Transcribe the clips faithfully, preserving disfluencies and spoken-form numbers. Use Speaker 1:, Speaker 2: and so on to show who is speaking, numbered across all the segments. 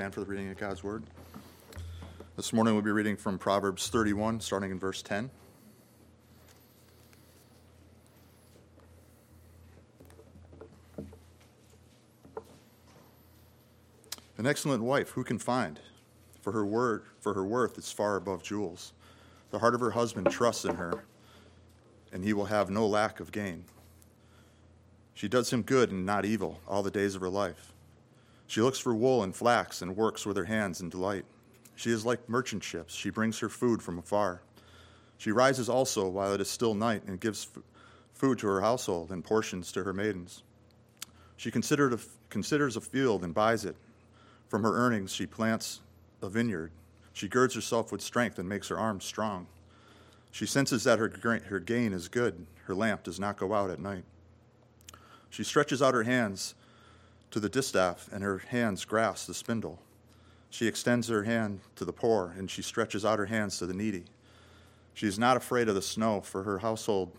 Speaker 1: Stand for the reading of God's Word. This morning we'll be reading from Proverbs thirty-one, starting in verse ten. An excellent wife who can find? For her word, for her worth is far above jewels. The heart of her husband trusts in her, and he will have no lack of gain. She does him good and not evil all the days of her life. She looks for wool and flax and works with her hands in delight. She is like merchant ships. She brings her food from afar. She rises also while it is still night and gives f- food to her household and portions to her maidens. She considered a, considers a field and buys it. From her earnings she plants a vineyard. She girds herself with strength and makes her arms strong. She senses that her, her gain is good. Her lamp does not go out at night. She stretches out her hands to the distaff, and her hands grasp the spindle. She extends her hand to the poor, and she stretches out her hands to the needy. She is not afraid of the snow, for her household,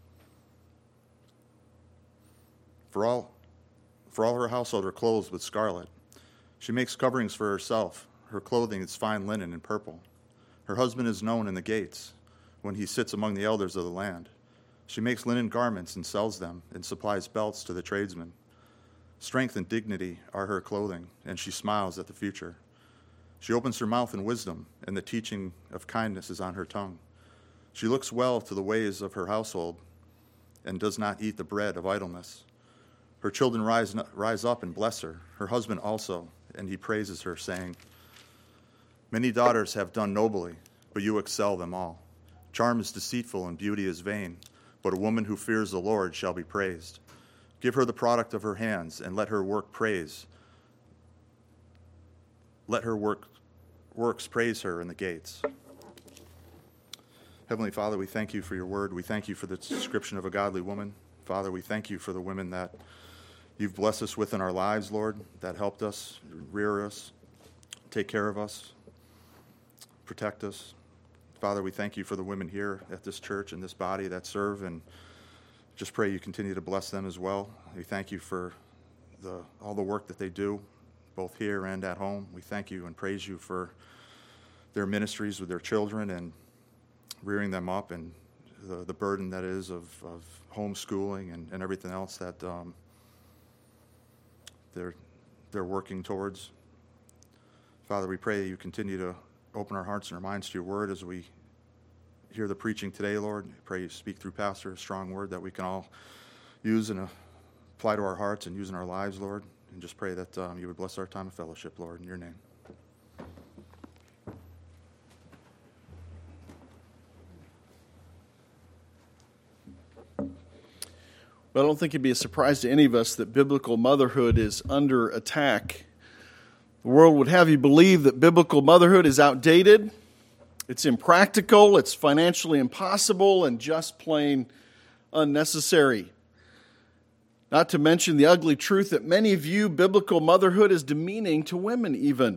Speaker 1: for all, for all her household are clothed with scarlet. She makes coverings for herself. Her clothing is fine linen and purple. Her husband is known in the gates when he sits among the elders of the land. She makes linen garments and sells them, and supplies belts to the tradesmen. Strength and dignity are her clothing, and she smiles at the future. She opens her mouth in wisdom, and the teaching of kindness is on her tongue. She looks well to the ways of her household, and does not eat the bread of idleness. Her children rise, rise up and bless her, her husband also, and he praises her, saying, Many daughters have done nobly, but you excel them all. Charm is deceitful and beauty is vain, but a woman who fears the Lord shall be praised. Give her the product of her hands, and let her work praise. Let her work works praise her in the gates. Heavenly Father, we thank you for your word. We thank you for the description of a godly woman. Father, we thank you for the women that you've blessed us with in our lives, Lord, that helped us, rear us, take care of us, protect us. Father, we thank you for the women here at this church and this body that serve, and just pray you continue to bless them as well. We thank you for the, all the work that they do, both here and at home. We thank you and praise you for their ministries with their children and rearing them up, and the, the burden that is of, of homeschooling and, and everything else that um, they're, they're working towards. Father, we pray you continue to open our hearts and our minds to your word as we hear the preaching today, Lord. I pray you speak through Pastor, a strong word that we can all use and uh, apply to our hearts and use in our lives, Lord. And just pray that um, you would bless our time of fellowship, Lord, in your name.
Speaker 2: Well, I don't think it'd be a surprise to any of us that biblical motherhood is under attack. The world would have you believe that biblical motherhood is outdated, it's impractical, it's financially impossible, and just plain unnecessary. Not to mention the ugly truth that many view biblical motherhood as demeaning to women even.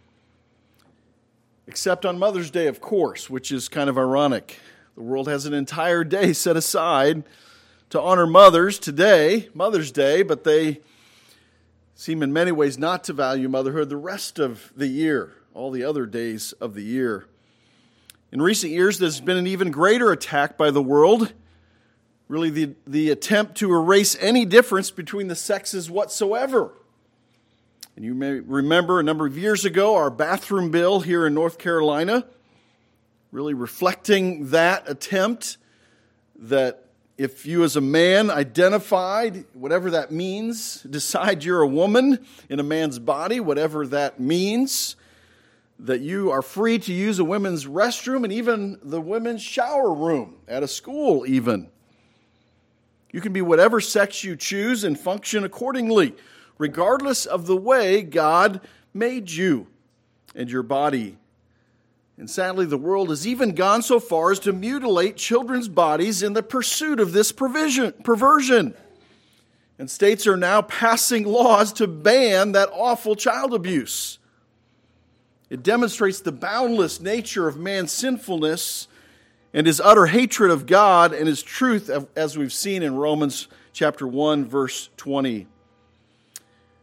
Speaker 2: Except on Mother's Day, of course, which is kind of ironic. The world has an entire day set aside to honor mothers today, Mother's Day, but they seem in many ways not to value motherhood the rest of the year, all the other days of the year. In recent years, there's been an even greater attack by the world, really the, the attempt to erase any difference between the sexes whatsoever. And you may remember a number of years ago, our bathroom bill here in North Carolina, really reflecting that attempt that if you as a man identified, whatever that means, decide you're a woman in a man's body, whatever that means, that you are free to use a women's restroom and even the women's shower room at a school even. You can be whatever sex you choose and function accordingly, regardless of the way God made you and your body. And sadly, the world has even gone so far as to mutilate children's bodies in the pursuit of this provision, perversion. And states are now passing laws to ban that awful child abuse. It demonstrates the boundless nature of man's sinfulness and his utter hatred of God and his truth, as we've seen in Romans chapter one, verse twenty.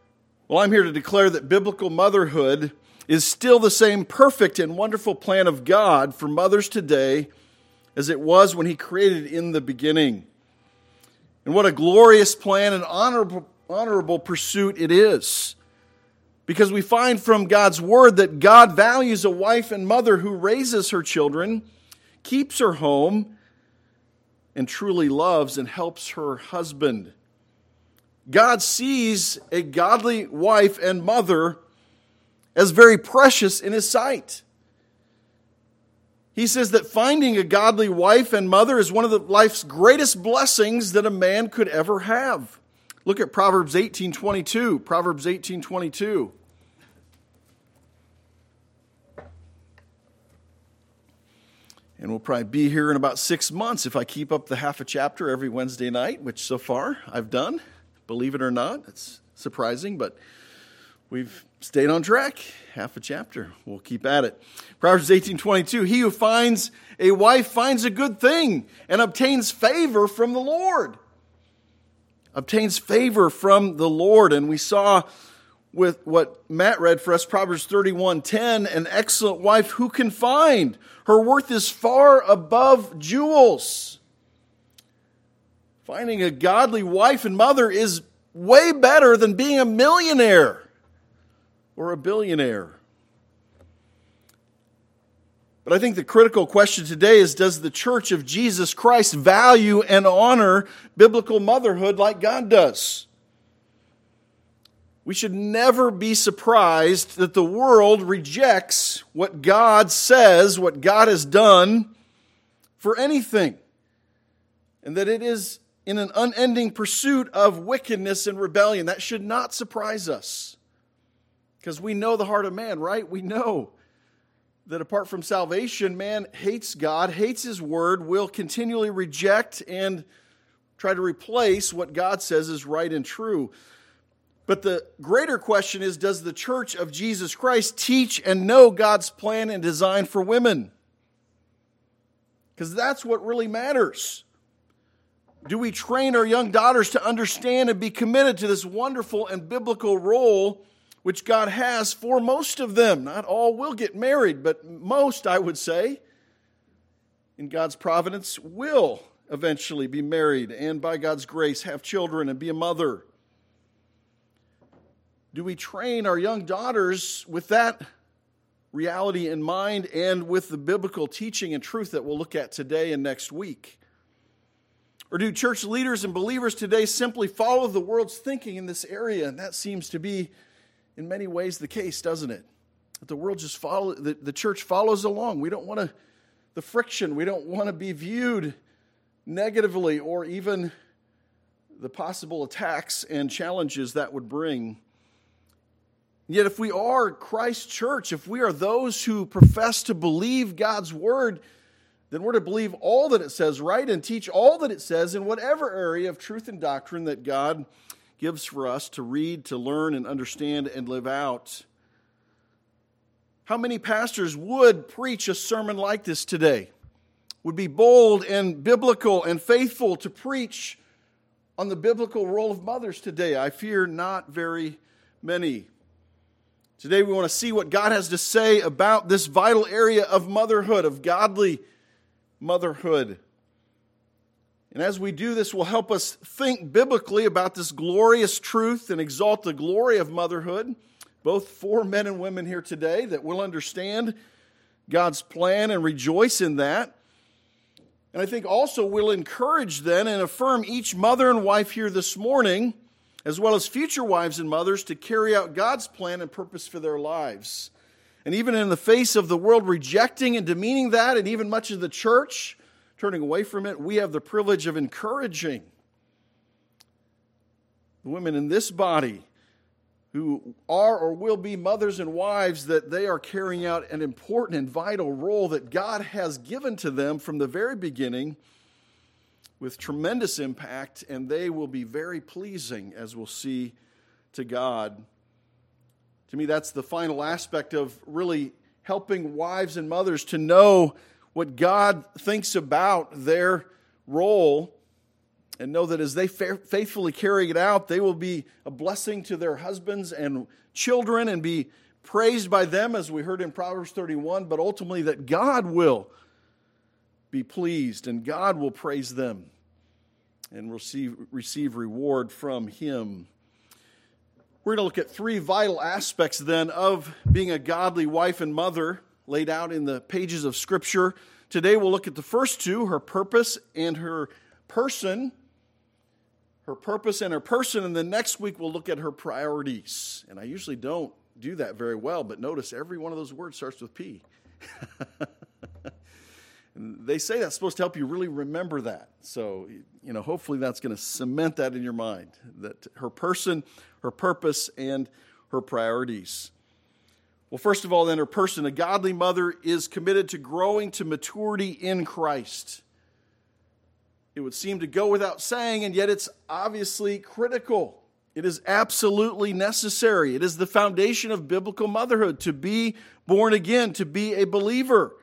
Speaker 2: Well, I'm here to declare that biblical motherhood is still the same perfect and wonderful plan of God for mothers today as it was when He created in the beginning. And what a glorious plan and honorable, honorable pursuit it is. Because we find from God's Word that God values a wife and mother who raises her children, keeps her home, and truly loves and helps her husband. God sees a godly wife and mother as very precious in His sight. He says that finding a godly wife and mother is one of the life's greatest blessings that a man could ever have. Look at Proverbs eighteen twenty-two. Proverbs eighteen twenty-two. And we'll probably be here in about six months if I keep up the half a chapter every Wednesday night, which so far I've done. Believe it or not, it's surprising, but we've stayed on track. Half a chapter. We'll keep at it. Proverbs eighteen twenty-two. He who finds a wife finds a good thing and obtains favor from the Lord. Obtains favor from the Lord. And we saw with what Matt read for us, Proverbs thirty-one ten, an excellent wife who can find? Her worth is far above jewels. Finding a godly wife and mother is way better than being a millionaire or a billionaire. But I think the critical question today is, does the Church of Jesus Christ value and honor biblical motherhood like God does? We should never be surprised that the world rejects what God says, what God has done for anything, and that it is in an unending pursuit of wickedness and rebellion. That should not surprise us, because we know the heart of man, right? We know that apart from salvation, man hates God, hates His Word, will continually reject and try to replace what God says is right and true. But the greater question is, does the Church of Jesus Christ teach and know God's plan and design for women? Because that's what really matters. Do we train our young daughters to understand and be committed to this wonderful and biblical role which God has for most of them? Not all will get married, but most, I would say, in God's providence, will eventually be married and by God's grace have children and be a mother. Do we train our young daughters with that reality in mind and with the biblical teaching and truth that we'll look at today and next week? Or do church leaders and believers today simply follow the world's thinking in this area? And that seems to be, in many ways, the case, doesn't it? That the world just follow, the, the church follows along. We don't want to, the friction, we don't want to be viewed negatively or even the possible attacks and challenges that would bring. Yet if we are Christ's church, if we are those who profess to believe God's Word, then we're to believe all that it says, right? And teach all that it says in whatever area of truth and doctrine that God gives for us to read, to learn, and understand and live out. How many pastors would preach a sermon like this today? Would be bold and biblical and faithful to preach on the biblical role of mothers today? I fear not very many. Today we want to see what God has to say about this vital area of motherhood, of godly motherhood. And as we do this, will help us think biblically about this glorious truth and exalt the glory of motherhood, both for men and women here today, that we'll understand God's plan and rejoice in that. And I think also we'll encourage then and affirm each mother and wife here this morning, as well as future wives and mothers, to carry out God's plan and purpose for their lives. And even in the face of the world rejecting and demeaning that, and even much of the church turning away from it, we have the privilege of encouraging the women in this body who are or will be mothers and wives, that they are carrying out an important and vital role that God has given to them from the very beginning, with tremendous impact, and they will be very pleasing, as we'll see, to God. To me, that's the final aspect of really helping wives and mothers to know what God thinks about their role and know that as they fa- faithfully carry it out, they will be a blessing to their husbands and children and be praised by them, as we heard in Proverbs thirty-one, but ultimately that God will be pleased and God will praise them and receive, receive reward from Him. We're going to look at three vital aspects then of being a godly wife and mother laid out in the pages of Scripture. Today we'll look at the first two, her purpose and her person. Her purpose and her person, and then next week we'll look at her priorities. And I usually don't do that very well, but notice every one of those words starts with P. And they say that's supposed to help you really remember that. So, you know, hopefully that's going to cement that in your mind, that her person, her purpose, and her priorities. Well, first of all, then, her person, a godly mother is committed to growing to maturity in Christ. It would seem to go without saying, and yet it's obviously critical. It is absolutely necessary. It is the foundation of biblical motherhood, to be born again, to be a believer.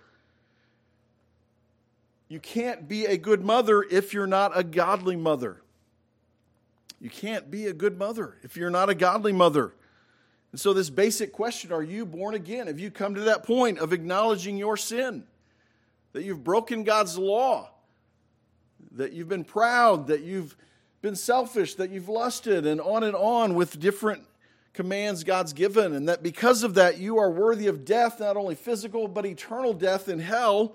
Speaker 2: You can't be a good mother if you're not a godly mother. You can't be a good mother if you're not a godly mother. And so this basic question, are you born again? Have you come to that point of acknowledging your sin? That you've broken God's law? That you've been proud? That you've been selfish? That you've lusted? And on and on with different commands God's given. And that because of that, you are worthy of death, not only physical, but eternal death in hell.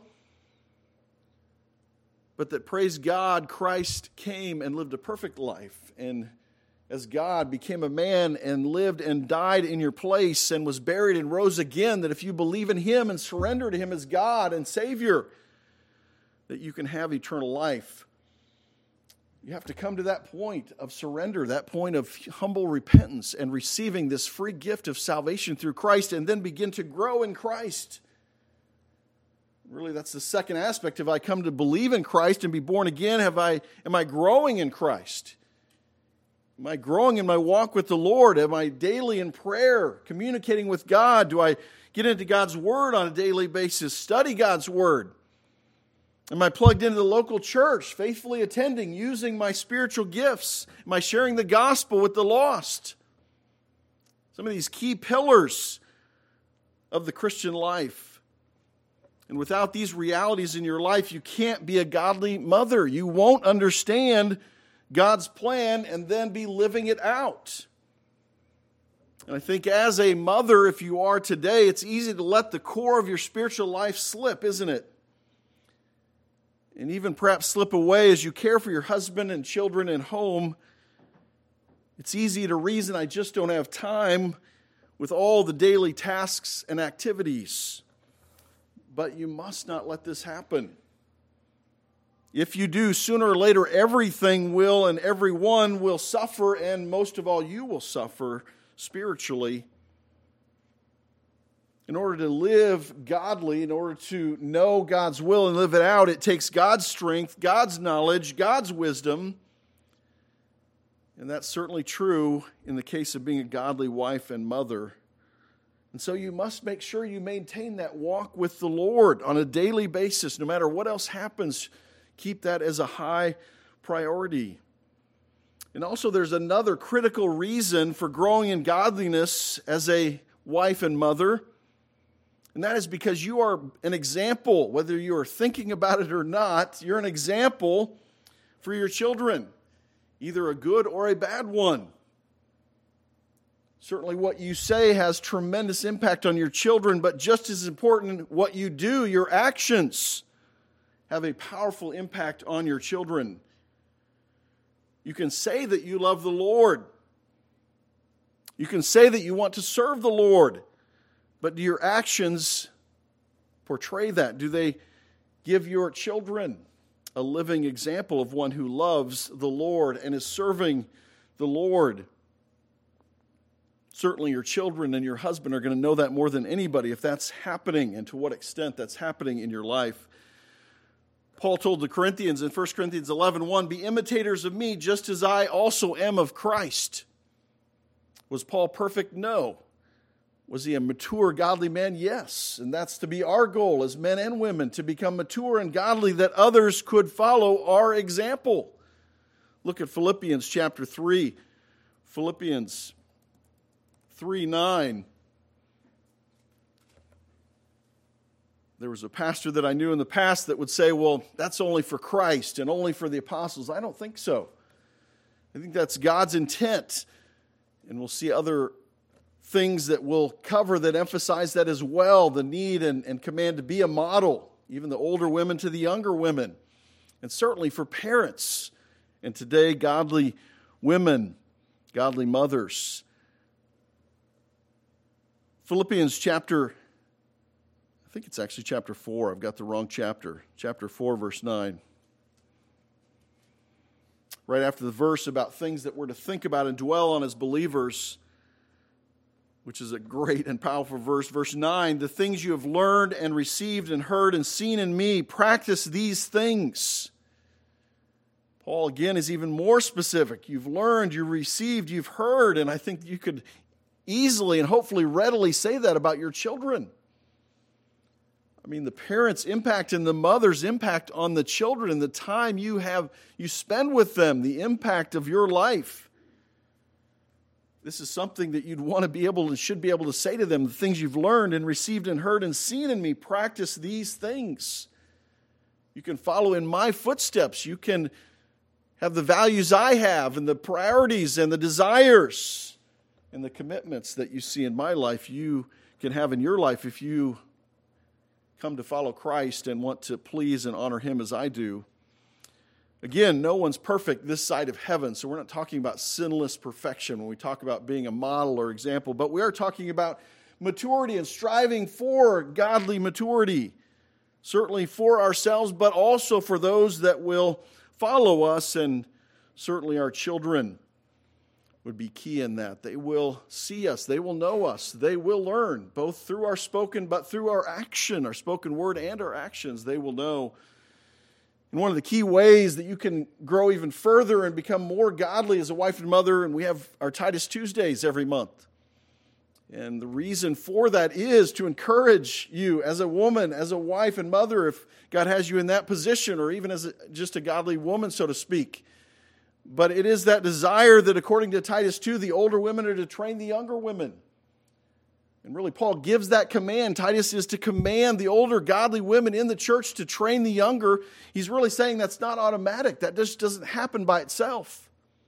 Speaker 2: But that, praise God, Christ came and lived a perfect life. And as God became a man and lived and died in your place and was buried and rose again, that if you believe in Him and surrender to Him as God and Savior, that you can have eternal life. You have to come to that point of surrender, that point of humble repentance and receiving this free gift of salvation through Christ, and then begin to grow in Christ. Really, that's the second aspect. Have I come to believe in Christ and be born again? Have I, am I growing in Christ? Am I growing in my walk with the Lord? Am I daily in prayer, communicating with God? Do I get into God's Word on a daily basis, study God's Word? Am I plugged into the local church, faithfully attending, using my spiritual gifts? Am I sharing the gospel with the lost? Some of these key pillars of the Christian life. And without these realities in your life, you can't be a godly mother. You won't understand God's plan and then be living it out. And I think as a mother, if you are today, it's easy to let the core of your spiritual life slip, isn't it? And even perhaps slip away as you care for your husband and children and home. It's easy to reason, I just don't have time with all the daily tasks and activities. But you must not let this happen. If you do, sooner or later, everything will and everyone will suffer, and most of all, you will suffer spiritually. In order to live godly, in order to know God's will and live it out, it takes God's strength, God's knowledge, God's wisdom. And that's certainly true in the case of being a godly wife and mother. And so you must make sure you maintain that walk with the Lord on a daily basis. No matter what else happens, keep that as a high priority. And also there's another critical reason for growing in godliness as a wife and mother. And that is because you are an example, whether you are thinking about it or not, you're an example for your children, either a good or a bad one. Certainly what you say has tremendous impact on your children, but just as important, what you do, your actions, have a powerful impact on your children. You can say that you love the Lord. You can say that you want to serve the Lord, but do your actions portray that? Do they give your children a living example of one who loves the Lord and is serving the Lord? Certainly your children and your husband are going to know that more than anybody if that's happening and to what extent that's happening in your life. Paul told the Corinthians in First Corinthians eleven one, "Be imitators of me just as I also am of Christ." Was Paul perfect? No. Was he a mature, godly man? Yes. And that's to be our goal as men and women, to become mature and godly, that others could follow our example. Look at Philippians chapter three. Philippians three nine. There was a pastor that I knew in the past that would say, well, that's only for Christ and only for the apostles. I don't think so. I think that's God's intent. And we'll see other things that we'll cover that emphasize that as well, the need and, and command to be a model, even the older women to the younger women, and certainly for parents. And today, godly women, godly mothers. Philippians chapter I think it's actually chapter four. I've got the wrong chapter. Chapter four, verse nine. Right after the verse about things that we're to think about and dwell on as believers, which is a great and powerful verse. Verse nine, the things you have learned and received and heard and seen in me, practice these things. Paul, again, is even more specific. You've learned, you've received, you've heard, and I think you could easily and hopefully readily say that about your children. I mean, the parents' impact and the mother's impact on the children and the time you have you spend with them, the impact of your life. This is something that you'd want to be able and should be able to say to them, the things you've learned and received and heard and seen in me, practice these things. You can follow in my footsteps. You can have the values I have and the priorities and the desires and the commitments that you see in my life, you can have in your life if you come to follow Christ and want to please and honor Him as I do. Again, no one's perfect this side of heaven, so we're not talking about sinless perfection when we talk about being a model or example, but we are talking about maturity and striving for godly maturity, certainly for ourselves, but also for those that will follow us, and certainly our children would be key in that. They will see us. They will know us. They will learn, both through our spoken, but through our action, our spoken word and our actions. They will know. And one of the key ways that you can grow even further and become more godly as a wife and mother, and we have our Titus Tuesdays every month. And the reason for that is to encourage you as a woman, as a wife and mother, if God has you in that position, or even as a, just a godly woman, so to speak. But it is that desire that, according to Titus two, the older women are to train the younger women. And really, Paul gives that command. Titus is to command the older godly women in the church to train the younger. He's really saying that's not automatic. That just doesn't happen by itself.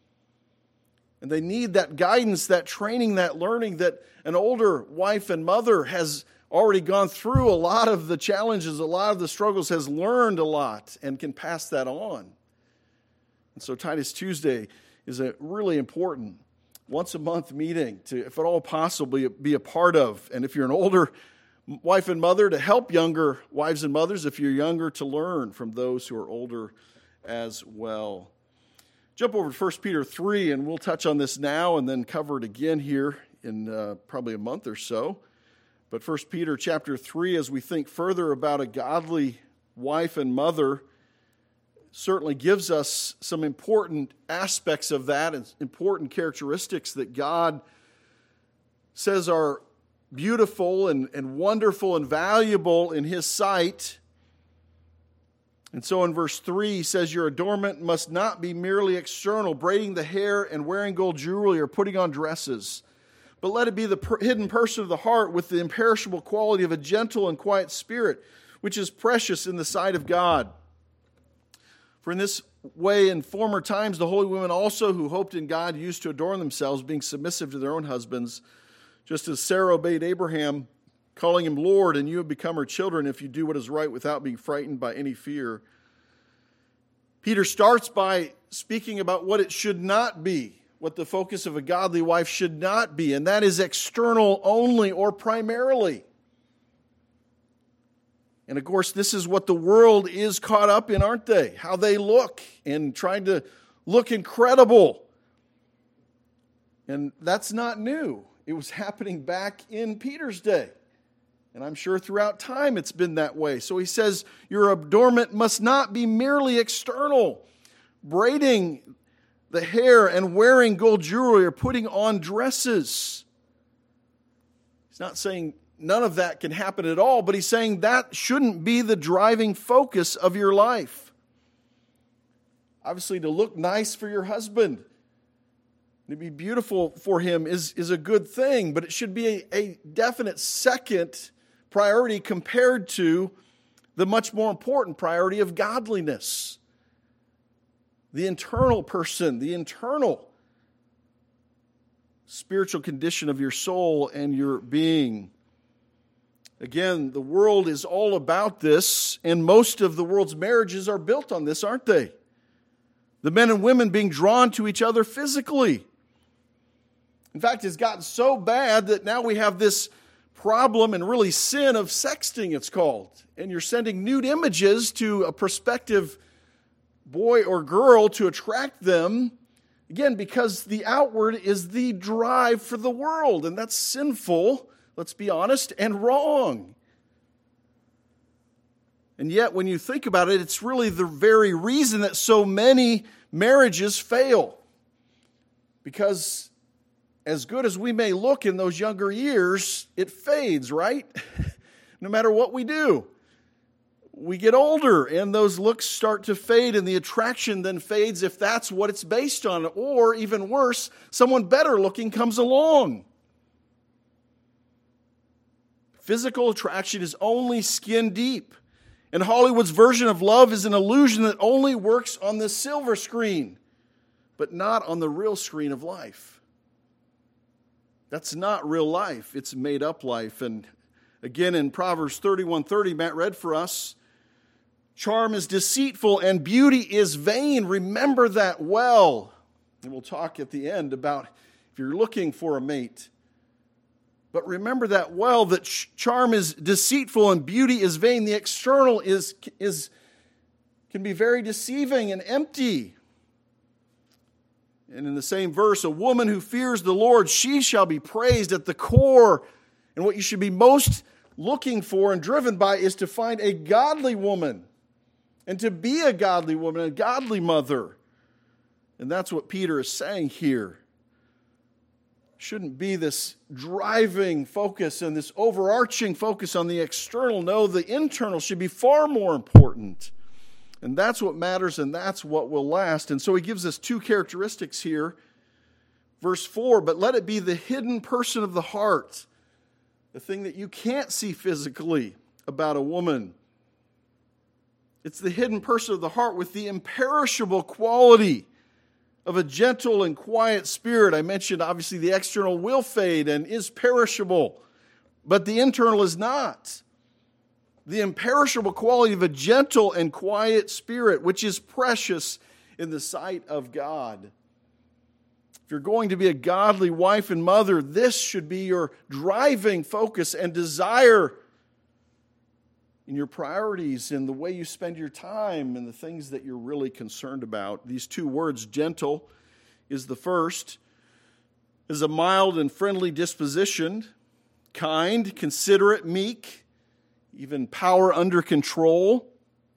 Speaker 2: And they need that guidance, that training, that learning that an older wife and mother has already gone through a lot of the challenges, a lot of the struggles, has learned a lot, and can pass that on. And so Titus Tuesday is a really important once-a-month meeting to, if at all possible, be a part of. And if you're an older wife and mother, to help younger wives and mothers. If you're younger, to learn from those who are older as well. Jump over to First Peter three, and we'll touch on this now and then cover it again here in uh, probably a month or so. But First Peter chapter three, as we think further about a godly wife and mother, certainly gives us some important aspects of that and important characteristics that God says are beautiful and, and wonderful and valuable in His sight. And so in verse three, he says, your adornment must not be merely external, braiding the hair and wearing gold jewelry or putting on dresses, but let it be the per- hidden person of the heart with the imperishable quality of a gentle and quiet spirit, which is precious in the sight of God. For in this way, in former times, the holy women also who hoped in God used to adorn themselves, being submissive to their own husbands, just as Sarah obeyed Abraham, calling him Lord, and you have become her children if you do what is right without being frightened by any fear. Peter starts by speaking about what it should not be, what the focus of a godly wife should not be, and that is external only or primarily. And of course, this is what the world is caught up in, aren't they? How they look and trying to look incredible. And that's not new. It was happening back in Peter's day. And I'm sure throughout time it's been that way. So he says, your adornment must not be merely external. Braiding the hair and wearing gold jewelry or putting on dresses. He's not saying none of that can happen at all, but he's saying that shouldn't be the driving focus of your life. Obviously, to look nice for your husband, to be beautiful for him is, is a good thing, but it should be a, a definite second priority compared to the much more important priority of godliness. The internal person, the internal spiritual condition of your soul and your being. Again, the world is all about this, and most of the world's marriages are built on this, aren't they? The men and women being drawn to each other physically. In fact, it's gotten so bad that now we have this problem and really sin of sexting, it's called. And you're sending nude images to a prospective boy or girl to attract them. Again, because the outward is the drive for the world, and that's sinful, let's be honest, and wrong. And yet, when you think about it, it's really the very reason that so many marriages fail. Because as good as we may look in those younger years, it fades, right? No matter what we do. We get older and those looks start to fade and the attraction then fades if that's what it's based on. Or even worse, someone better looking comes along. Physical attraction is only skin deep. And Hollywood's version of love is an illusion that only works on the silver screen, but not on the real screen of life. That's not real life. It's made up life. And again, in Proverbs thirty-one thirty, Matt read for us, charm is deceitful and beauty is vain. Remember that well. And we'll talk at the end about if you're looking for a mate. But remember that well, that charm is deceitful and beauty is vain. The external is, is can be very deceiving and empty. And in the same verse, a woman who fears the Lord, she shall be praised at the core. And what you should be most looking for and driven by is to find a godly woman and to be a godly woman, a godly mother. And that's what Peter is saying here. Shouldn't be this driving focus and this overarching focus on the external. No, the internal should be far more important. And that's what matters and that's what will last. And so he gives us two characteristics here. Verse four, but let it be the hidden person of the heart, the thing that you can't see physically about a woman. It's the hidden person of the heart with the imperishable quality of a gentle and quiet spirit. I mentioned obviously the external will fade and is perishable, but the internal is not. The imperishable quality of a gentle and quiet spirit, which is precious in the sight of God. If you're going to be a godly wife and mother, this should be your driving focus and desire in your priorities, in the way you spend your time, and the things that you're really concerned about. These two words, gentle is the first, is a mild and friendly disposition, kind, considerate, meek, even power under control.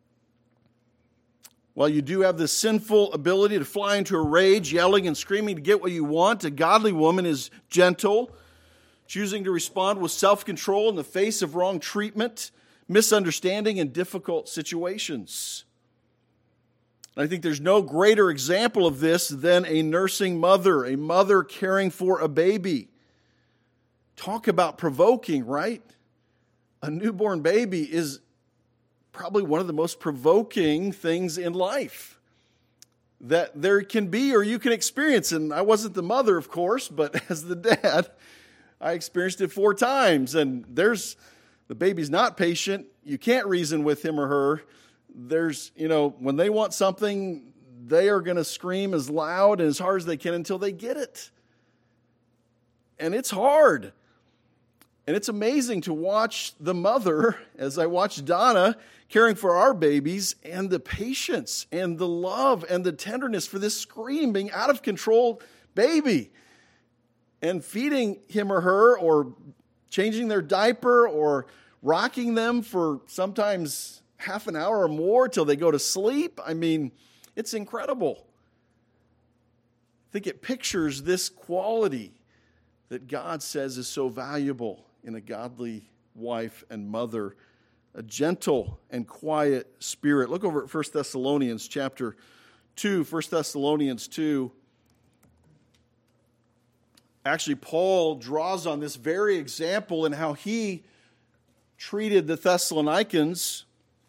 Speaker 2: While you do have this sinful ability to fly into a rage, yelling and screaming to get what you want, a godly woman is gentle, choosing to respond with self-control in the face of wrong treatment, misunderstanding, and difficult situations. I think there's no greater example of this than a nursing mother, a mother caring for a baby. Talk about provoking, right? A newborn baby is probably one of the most provoking things in life that there can be or you can experience. And I wasn't the mother, of course, but as the dad, I experienced it four times. And there's the baby's not patient. You can't reason with him or her. There's, you know, when they want something, they are going to scream as loud and as hard as they can until they get it. And it's hard. And it's amazing to watch the mother, as I watched Donna caring for our babies, and the patience and the love and the tenderness for this screaming, out of control baby. And feeding him or her, or changing their diaper, or rocking them for sometimes half an hour or more till they go to sleep. I mean, it's incredible. I think it pictures this quality that God says is so valuable in a godly wife and mother, a gentle and quiet spirit. Look over at First Thessalonians chapter two, First Thessalonians two, actually Paul draws on this very example and how he treated the Thessalonians,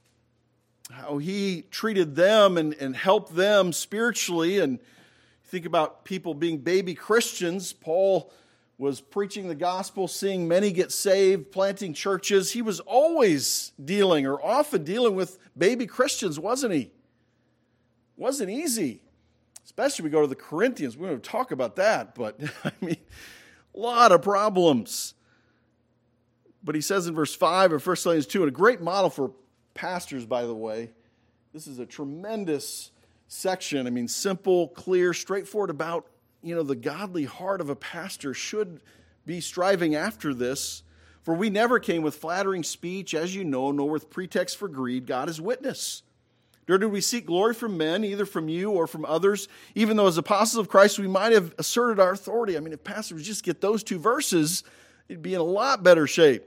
Speaker 2: how he treated them and, and helped them spiritually. And think about people being baby Christians. Paul was preaching the gospel, seeing many get saved, planting churches. He was always dealing, or often dealing with baby Christians, wasn't he? Wasn't easy. Especially we go to the Corinthians. We're going to talk about that, but I mean, a lot of problems. But he says in verse five of First Thessalonians two, and a great model for pastors, by the way. This is a tremendous section. I mean, simple, clear, straightforward about, you know, the godly heart of a pastor should be striving after this. For we never came with flattering speech, as you know, nor with pretext for greed. God is witness. Nor did we seek glory from men, either from you or from others, even though as apostles of Christ we might have asserted our authority. I mean, if pastors would just get those two verses, it'd be in a lot better shape.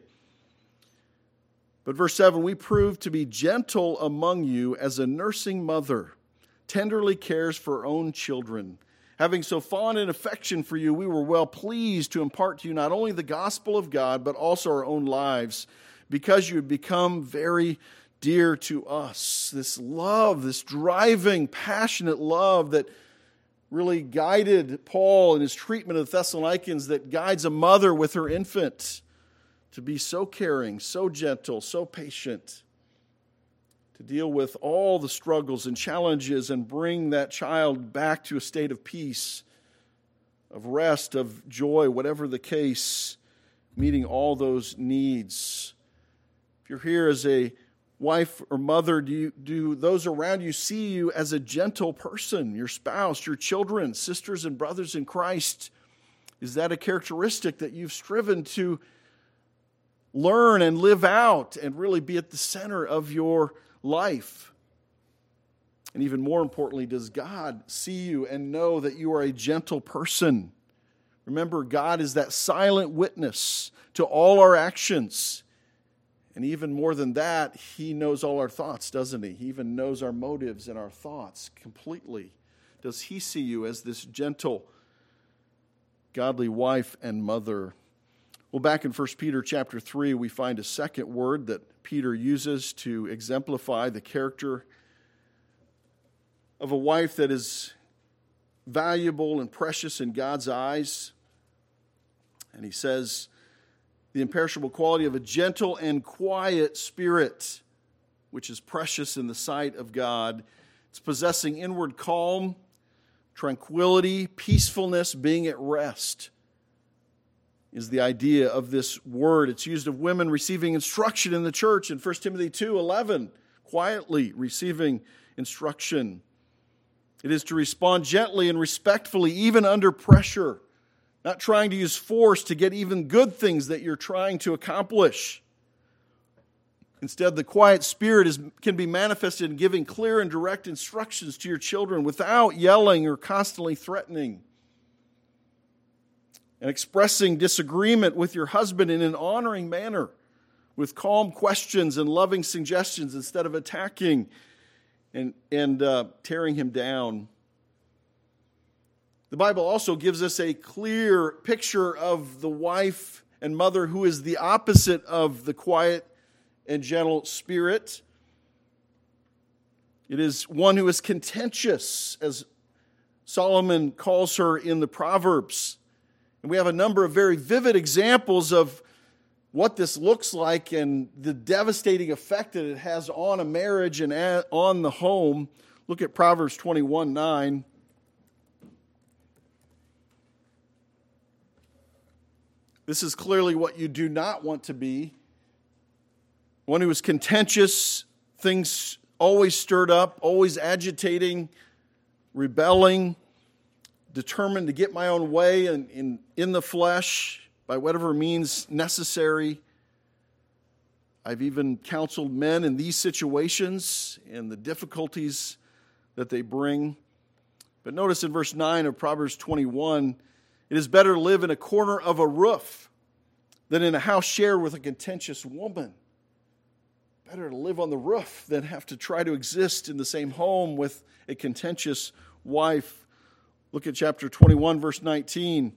Speaker 2: But verse seven, we proved to be gentle among you as a nursing mother tenderly cares for her own children. Having so fond an affection for you, we were well pleased to impart to you not only the gospel of God, but also our own lives, because you had become very dear to us. This love, this driving, passionate love that really guided Paul in his treatment of the Thessalonians, that guides a mother with her infant to be so caring, so gentle, so patient, to deal with all the struggles and challenges and bring that child back to a state of peace, of rest, of joy, whatever the case, meeting all those needs. If you're here as a wife or mother, do you, do those around you see you as a gentle person? Your spouse, your children, sisters and brothers in Christ? Is that a characteristic that you've striven to learn and live out and really be at the center of your life? And even more importantly, does God see you and know that you are a gentle person? Remember, God is that silent witness to all our actions. And even more than that, He knows all our thoughts, doesn't He? He even knows our motives and our thoughts completely. Does He see you as this gentle, godly wife and mother? Well, back in First Peter chapter three, we find a second word that Peter uses to exemplify the character of a wife that is valuable and precious in God's eyes. And he says, the imperishable quality of a gentle and quiet spirit, which is precious in the sight of God. It's possessing inward calm, tranquility, peacefulness, being at rest, is the idea of this word. It's used of women receiving instruction in the church in First Timothy two eleven, quietly receiving instruction. It is to respond gently and respectfully, even under pressure, not trying to use force to get even good things that you're trying to accomplish. Instead, the quiet spirit is, can be manifested in giving clear and direct instructions to your children without yelling or constantly threatening, and expressing disagreement with your husband in an honoring manner, with calm questions and loving suggestions instead of attacking and, and uh, tearing him down. The Bible also gives us a clear picture of the wife and mother who is the opposite of the quiet and gentle spirit. It is one who is contentious, as Solomon calls her in the Proverbs. And we have a number of very vivid examples of what this looks like and the devastating effect that it has on a marriage and on the home. Look at Proverbs twenty-one nine. This is clearly what you do not want to be. One who is contentious, things always stirred up, always agitating, rebelling, determined to get my own way in, in, in the flesh by whatever means necessary. I've even counseled men in these situations and the difficulties that they bring. But notice in verse nine of Proverbs twenty-one, it is better to live in a corner of a roof than in a house shared with a contentious woman. better to live on the roof than have to try to exist in the same home with a contentious wife. Look at chapter twenty-one, verse nineteen.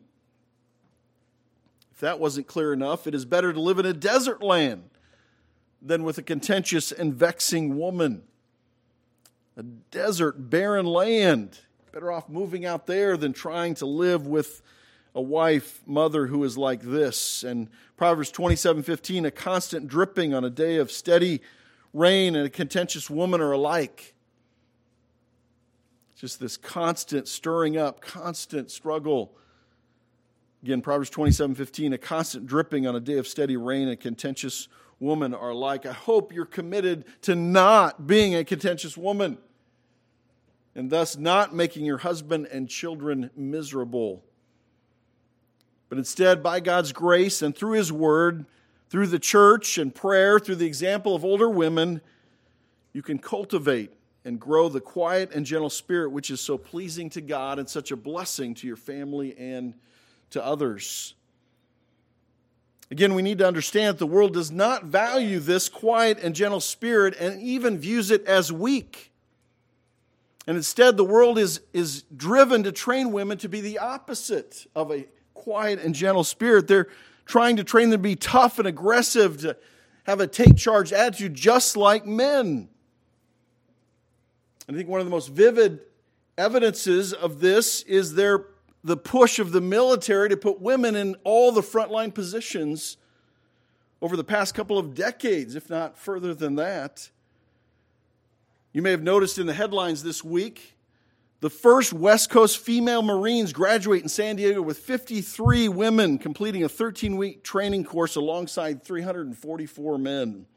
Speaker 2: If that wasn't clear enough, it is better to live in a desert land than with a contentious and vexing woman. A desert, barren land. Better off moving out there than trying to live with a wife, mother who is like this. And Proverbs twenty-seven fifteen, a constant dripping on a day of steady rain and a contentious woman are alike. Just this constant stirring up, constant struggle. Again, Proverbs twenty-seven fifteen, a constant dripping on a day of steady rain and a contentious woman are alike. I hope you're committed to not being a contentious woman and thus not making your husband and children miserable. But instead, by God's grace and through His Word, through the church and prayer, through the example of older women, you can cultivate and grow the quiet and gentle spirit which is so pleasing to God and such a blessing to your family and to others. Again, we need to understand that the world does not value this quiet and gentle spirit and even views it as weak. And instead, the world is, is driven to train women to be the opposite of a quiet and gentle spirit. They're trying to train them to be tough and aggressive, to have a take-charge attitude just like men. I think one of the most vivid evidences of this is their the push of the military to put women in all the frontline positions over the past couple of decades, if not further than that. You may have noticed in the headlines this week, the first West Coast female Marines graduate in San Diego with fifty-three women completing a thirteen-week training course alongside three hundred forty-four men.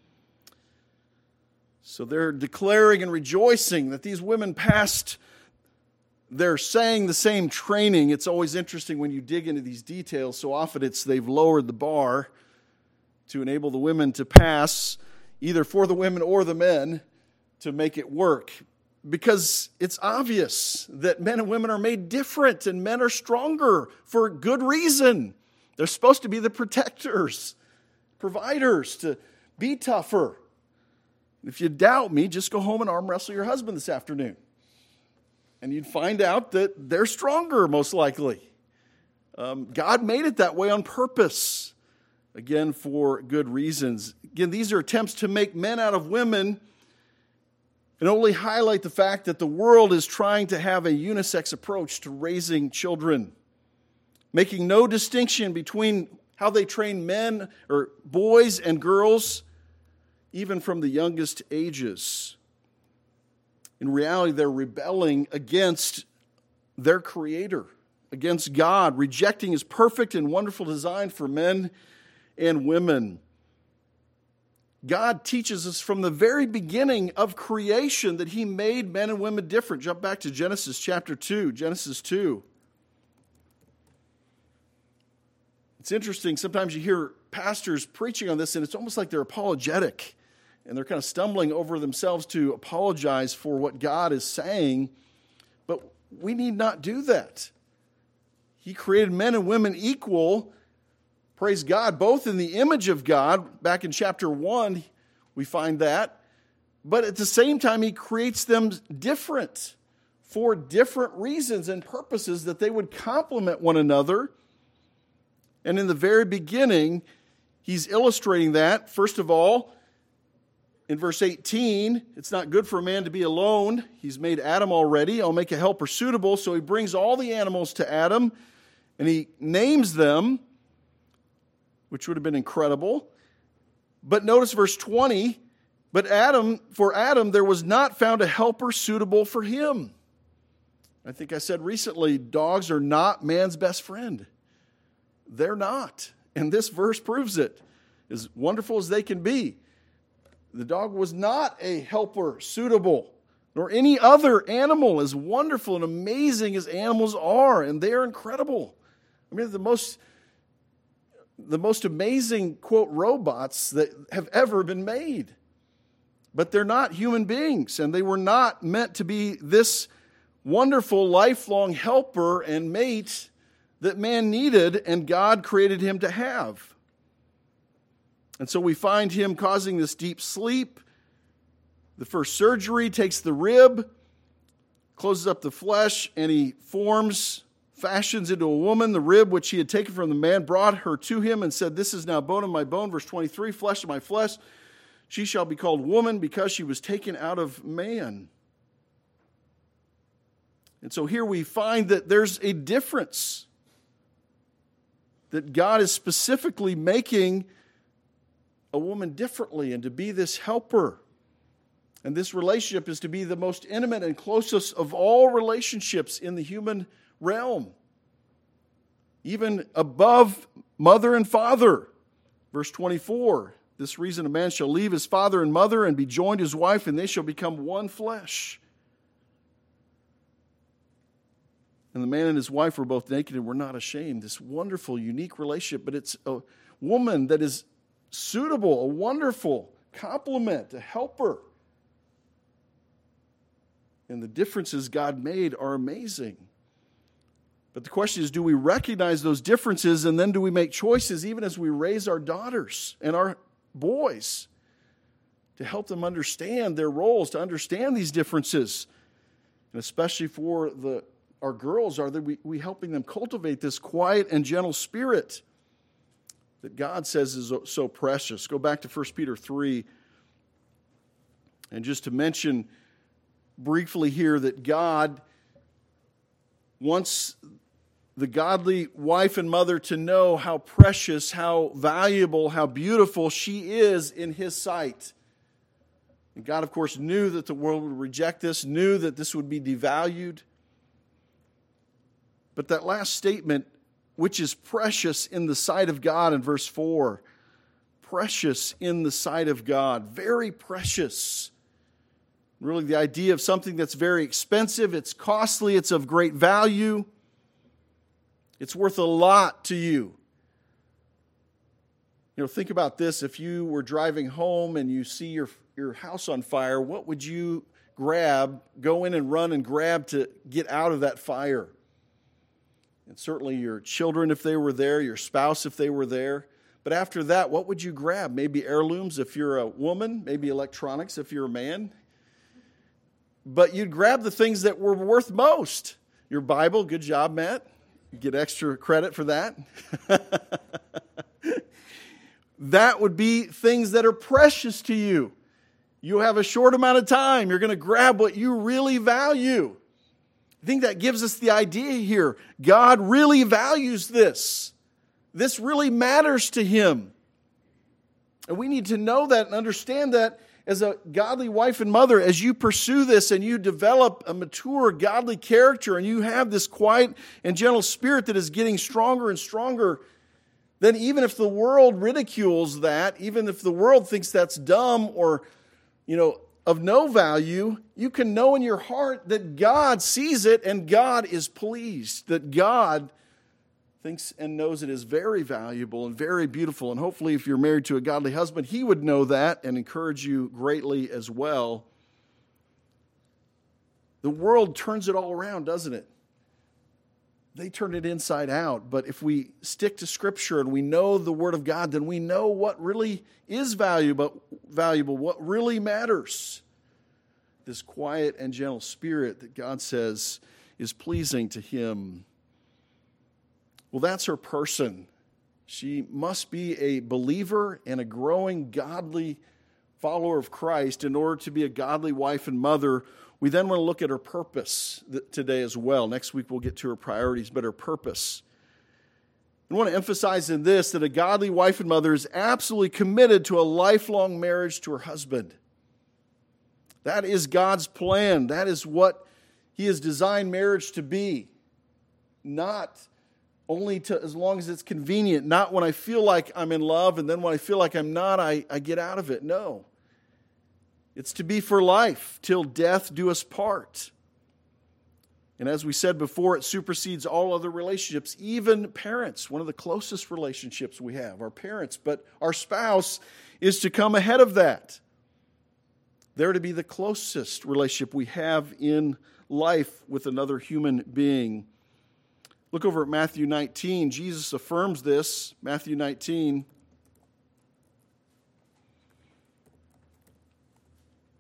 Speaker 2: So they're declaring and rejoicing that these women passed. They're saying the same training. It's always interesting when you dig into these details. So often it's they've lowered the bar to enable the women to pass, either for the women or the men, to make it work. Because it's obvious that men and women are made different and men are stronger for good reason. They're supposed to be the protectors, providers, to be tougher. If you doubt me, just go home and arm wrestle your husband this afternoon. And you'd find out that they're stronger, most likely. Um, God made it that way on purpose. Again, for good reasons. Again, these are attempts to make men out of women and only highlight the fact that the world is trying to have a unisex approach to raising children, making no distinction between how they train men or boys and girls, even from the youngest ages. In reality, they're rebelling against their Creator, against God, rejecting His perfect and wonderful design for men and women. God teaches us from the very beginning of creation that He made men and women different. Jump back to Genesis chapter two, Genesis two. It's interesting, sometimes you hear pastors preaching on this and it's almost like they're apologetic. And they're kind of stumbling over themselves to apologize for what God is saying. But we need not do that. He created men and women equal, praise God, both in the image of God. Back in chapter one, we find that. But at the same time, He creates them different for different reasons and purposes that they would complement one another. And in the very beginning, He's illustrating that, first of all, in verse eighteen, it's not good for a man to be alone. He's made Adam already. I'll make a helper suitable. So He brings all the animals to Adam and He names them, which would have been incredible. But notice verse twenty, but Adam, for Adam, there was not found a helper suitable for him. I think I said recently, dogs are not man's best friend. They're not. And this verse proves it. As wonderful as they can be, the dog was not a helper suitable, nor any other animal, as wonderful and amazing as animals are, and they are incredible. I mean, the most, the most amazing, quote, robots that have ever been made. But they're not human beings, and they were not meant to be this wonderful, lifelong helper and mate that man needed and God created him to have. And so we find him causing this deep sleep the first surgery, takes the rib, closes up the flesh, and he forms, fashions into a woman. The rib which he had taken from the man brought her to him and said, "This is now bone of my bone." Verse twenty-three, "Flesh of my flesh. She shall be called woman because she was taken out of man." And so here we find that there's a difference. That God is specifically making a woman differently and to be this helper. And this relationship is to be the most intimate and closest of all relationships in the human realm. Even above mother and father. Verse twenty-four, "This reason a man shall leave his father and mother and be joined to his wife, and they shall become one flesh. And the man and his wife were both naked and were not ashamed." This wonderful, unique relationship, but it's a woman that is suitable, a wonderful complement, a helper. And the differences God made are amazing. But the question is, do we recognize those differences, and then do we make choices even as we raise our daughters and our boys to help them understand their roles, to understand these differences? And especially for the our girls, are that we, we helping them cultivate this quiet and gentle spirit that God says is so precious. Go back to First Peter three. And just to mention briefly here that God wants the godly wife and mother to know how precious, how valuable, how beautiful she is in His sight. And God, of course, knew that the world would reject this, knew that this would be devalued. But that last statement, which is precious in the sight of God in verse four, precious in the sight of God, very precious. Really the idea of something that's very expensive, it's costly, it's of great value. It's worth a lot to you. You know, think about this. If you were driving home and you see your, your house on fire, what would you grab, go in and run and grab to get out of that fire? And certainly your children if they were there, your spouse if they were there. But after that, what would you grab? Maybe heirlooms if you're a woman, maybe electronics if you're a man. But you'd grab the things that were worth most. Your Bible, good job, Matt. You get extra credit for that. That would be things that are precious to you. You have a short amount of time. You're going to grab what you really value. I think that gives us the idea here. God really values this. This really matters to Him. And we need to know that and understand that as a godly wife and mother, as you pursue this and you develop a mature, godly character and you have this quiet and gentle spirit that is getting stronger and stronger, then even if the world ridicules that, even if the world thinks that's dumb or, you know, of no value, you can know in your heart that God sees it and God is pleased, that God thinks and knows it is very valuable and very beautiful. And hopefully if you're married to a godly husband, he would know that and encourage you greatly as well. The world turns it all around, doesn't it? They turn it inside out. But if we stick to Scripture and we know the Word of God, then we know what really is valuable, valuable, what really matters. This quiet and gentle spirit that God says is pleasing to Him. Well, that's her person. She must be a believer and a growing godly follower of Christ in order to be a godly wife and mother. We then want to look at her purpose today as well. Next week we'll get to her priorities, but her purpose. I want to emphasize in this that a godly wife and mother is absolutely committed to a lifelong marriage to her husband. That is God's plan. That is what He has designed marriage to be. Not only to as long as it's convenient, not when I feel like I'm in love and then when I feel like I'm not, I, I get out of it. No. It's to be for life, till death do us part. And as we said before, it supersedes all other relationships, even parents, one of the closest relationships we have, our parents. But our spouse is to come ahead of that. They're to be the closest relationship we have in life with another human being. Look over at Matthew nineteen. Jesus affirms this. Matthew nineteen.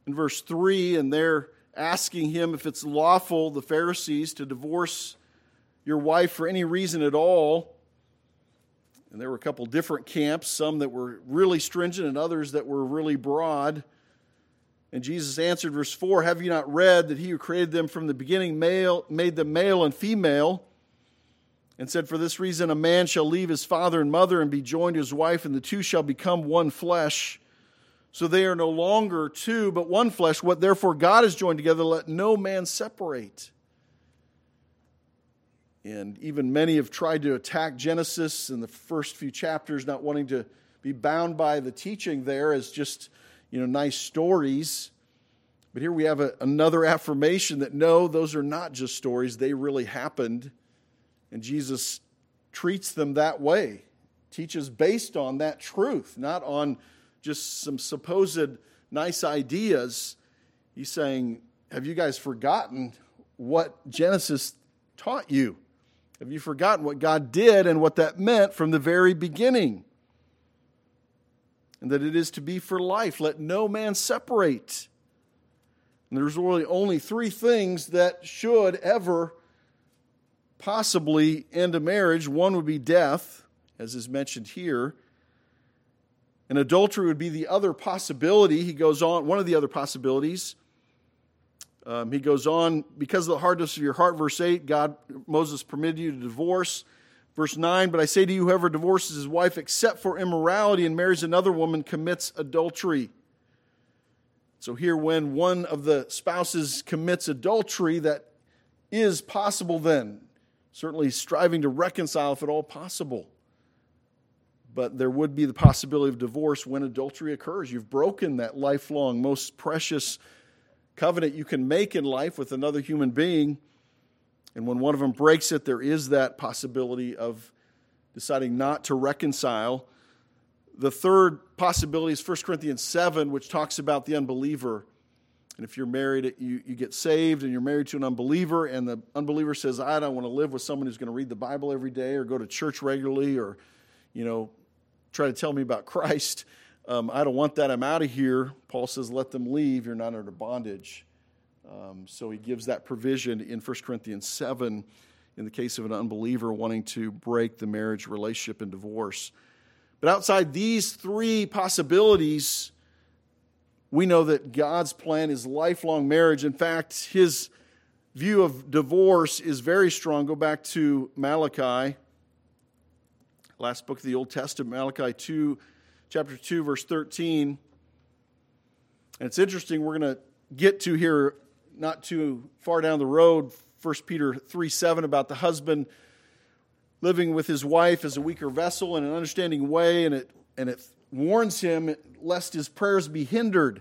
Speaker 2: in verse three, and they're asking him if it's lawful, the Pharisees, to divorce your wife for any reason at all. And there were a couple different camps, some that were really stringent and others that were really broad. And Jesus answered, verse four, have you not read that he who created them from the beginning male, made them male and female, and said, for this reason a man shall leave his father and mother and be joined to his wife, and the two shall become one flesh. So they are no longer two, but one flesh. What therefore God has joined together, let no man separate. And even many have tried to attack Genesis in the first few chapters, not wanting to be bound by the teaching there as just, you know, nice stories. But here we have a, another affirmation that no, those are not just stories. They really happened. And Jesus treats them that way. Teaches based on that truth, not on just some supposed nice ideas. He's saying, have you guys forgotten what Genesis taught you? Have you forgotten what God did and what that meant from the very beginning? And that it is to be for life. Let no man separate. And there's really only three things that should ever possibly end a marriage. One would be death, as is mentioned here. And adultery would be the other possibility. He goes on, one of the other possibilities. Um, he goes on, because of the hardness of your heart, verse eight, God, Moses permitted you to divorce. Verse nine, but I say to you, whoever divorces his wife except for immorality and marries another woman commits adultery. So here, when one of the spouses commits adultery, that is possible then. Certainly striving to reconcile if at all possible. But there would be the possibility of divorce when adultery occurs. You've broken that lifelong, most precious covenant you can make in life with another human being. And when one of them breaks it, there is that possibility of deciding not to reconcile. The third possibility is First Corinthians seven, which talks about the unbeliever. And if you're married, you, you get saved and you're married to an unbeliever, and the unbeliever says, I don't want to live with someone who's going to read the Bible every day or go to church regularly or, you know, try to tell me about Christ. Um, I don't want that. I'm out of here. Paul says, let them leave. You're not under bondage. Um, so he gives that provision in First Corinthians seven in the case of an unbeliever wanting to break the marriage relationship and divorce. But outside these three possibilities, we know that God's plan is lifelong marriage. In fact, his view of divorce is very strong. Go back to Malachi, last book of the Old Testament, Malachi two, chapter two, verse thirteen. And it's interesting, we're going to get to here not too far down the road, First Peter three seven, about the husband living with his wife as a weaker vessel in an understanding way, and it and it warns him lest his prayers be hindered.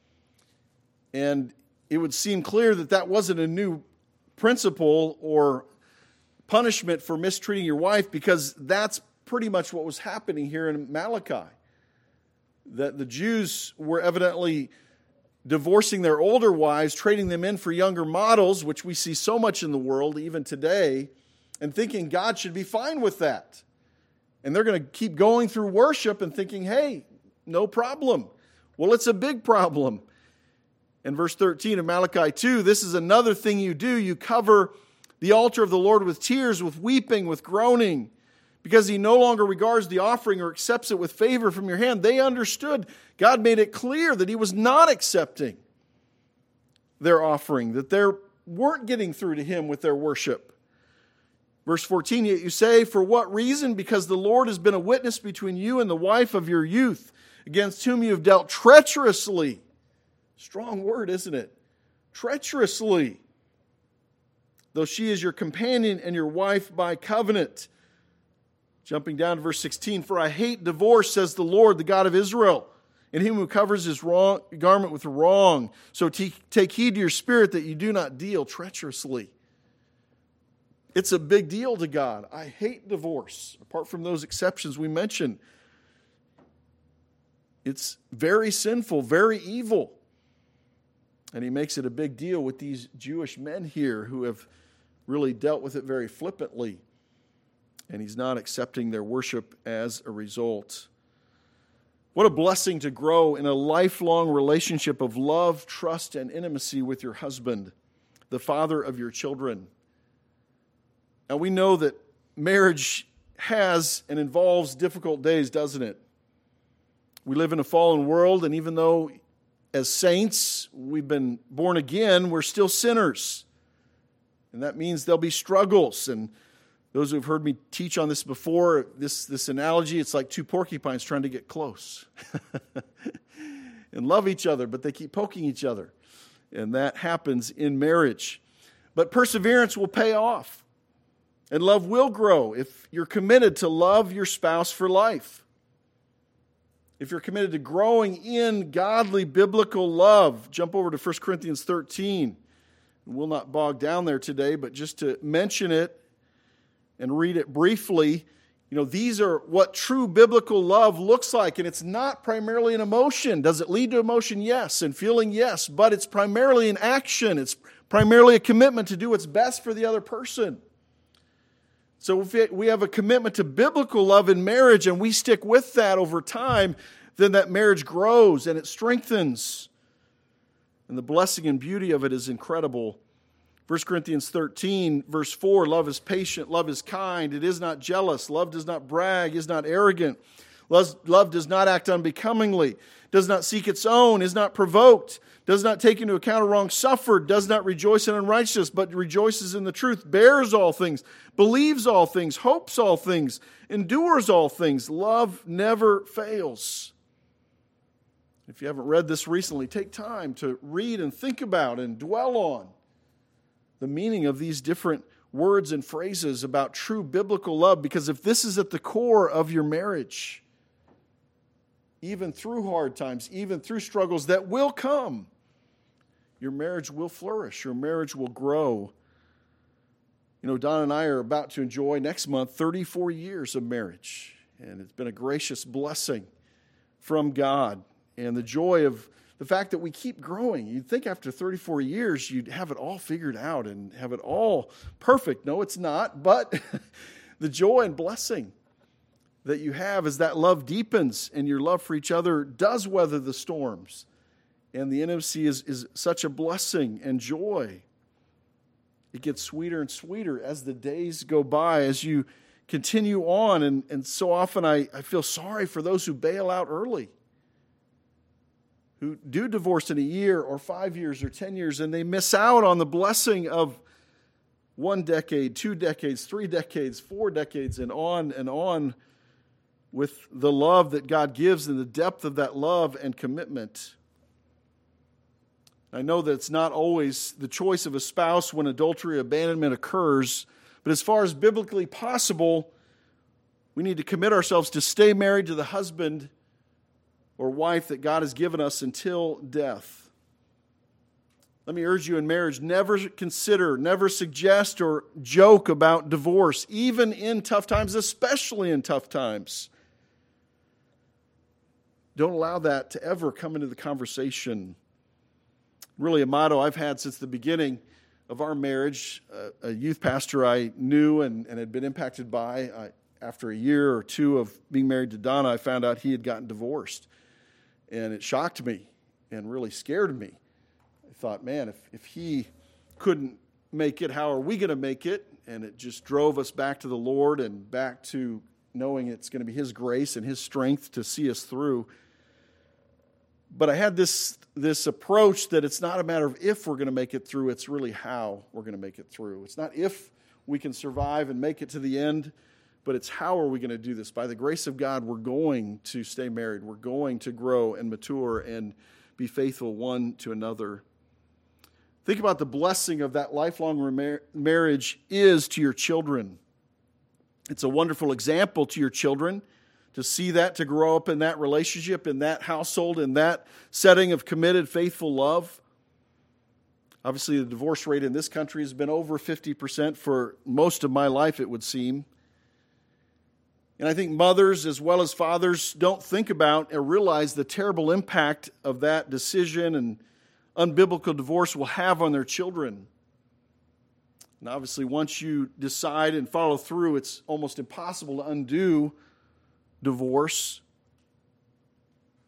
Speaker 2: And it would seem clear that that wasn't a new principle or punishment for mistreating your wife, because that's pretty much what was happening here in Malachi. That the Jews were evidently divorcing their older wives, trading them in for younger models, which we see so much in the world even today, and thinking God should be fine with that. And they're going to keep going through worship and thinking, hey, no problem. Well, it's a big problem. In verse thirteen of Malachi two, this is another thing you do. You cover the altar of the Lord with tears, with weeping, with groaning, because he no longer regards the offering or accepts it with favor from your hand. They understood. God made it clear that he was not accepting their offering, that they weren't getting through to him with their worship. Verse fourteen, yet you say, for what reason? Because the Lord has been a witness between you and the wife of your youth, against whom you have dealt treacherously. Strong word, isn't it? Treacherously. Though she is your companion and your wife by covenant. Jumping down to verse sixteen, for I hate divorce, says the Lord, the God of Israel, and him who covers his wrong, garment with wrong. So t- take heed to your spirit that you do not deal treacherously. It's a big deal to God. I hate divorce, apart from those exceptions we mentioned. It's very sinful, very evil. And he makes it a big deal with these Jewish men here who have really dealt with it very flippantly. And he's not accepting their worship as a result. What a blessing to grow in a lifelong relationship of love, trust, and intimacy with your husband, the father of your children. Now, we know that marriage has and involves difficult days, doesn't it? We live in a fallen world, and even though as saints we've been born again, we're still sinners. And that means there'll be struggles. And those who've heard me teach on this before, this, this analogy, it's like two porcupines trying to get close and love each other, but they keep poking each other. And that happens in marriage. But perseverance will pay off. And love will grow if you're committed to love your spouse for life. If you're committed to growing in godly biblical love, jump over to First Corinthians thirteen. We'll not bog down there today, but just to mention it and read it briefly, you know, these are what true biblical love looks like, and it's not primarily an emotion. Does it lead to emotion? Yes, and feeling? Yes, but it's primarily an action. It's primarily a commitment to do what's best for the other person. So if we have a commitment to biblical love in marriage and we stick with that over time, then that marriage grows and it strengthens. And the blessing and beauty of it is incredible. First Corinthians thirteen, verse four, love is patient, love is kind, it is not jealous, love does not brag, is not arrogant, love, love does not act unbecomingly, does not seek its own, is not provoked, does not take into account a wrong suffered, does not rejoice in unrighteousness, but rejoices in the truth, bears all things, believes all things, hopes all things, endures all things. Love never fails. If you haven't read this recently, take time to read and think about and dwell on the meaning of these different words and phrases about true biblical love, because if this is at the core of your marriage, even through hard times, even through struggles that will come, your marriage will flourish, your marriage will grow. You know, Don and I are about to enjoy next month thirty-four years of marriage, and it's been a gracious blessing from God, and the joy of the fact that we keep growing. You'd think after thirty-four years, you'd have it all figured out and have it all perfect. No, it's not, but the joy and blessing that you have as that love deepens and your love for each other does weather the storms. And the intimacy is, is such a blessing and joy. It gets sweeter and sweeter as the days go by, as you continue on. And, and so often I, I feel sorry for those who bail out early, who do divorce in a year or five years or ten years, and they miss out on the blessing of one decade, two decades, three decades, four decades, and on and on with the love that God gives and the depth of that love and commitment. I know that it's not always the choice of a spouse when adultery or abandonment occurs, but as far as biblically possible, we need to commit ourselves to stay married to the husband or wife that God has given us until death. Let me urge you in marriage, never consider, never suggest or joke about divorce, even in tough times, especially in tough times. Don't allow that to ever come into the conversation. Really a motto I've had since the beginning of our marriage. A, a youth pastor I knew and, and had been impacted by, I, after a year or two of being married to Donna, I found out he had gotten divorced. And it shocked me and really scared me. I thought, man, if, if he couldn't make it, how are we going to make it? And it just drove us back to the Lord and back to knowing it's going to be His grace and His strength to see us through. But I had this, this approach that it's not a matter of if we're going to make it through, it's really how we're going to make it through. It's not if we can survive and make it to the end, but it's how are we going to do this. By the grace of God, we're going to stay married. We're going to grow and mature and be faithful one to another. Think about the blessing of that lifelong remar- marriage is to your children. It's a wonderful example to your children to see that, to grow up in that relationship, in that household, in that setting of committed, faithful love. Obviously, the divorce rate in this country has been over fifty percent for most of my life, it would seem. And I think mothers as well as fathers don't think about or realize the terrible impact of that decision and unbiblical divorce will have on their children. And obviously, once you decide and follow through, it's almost impossible to undo divorce.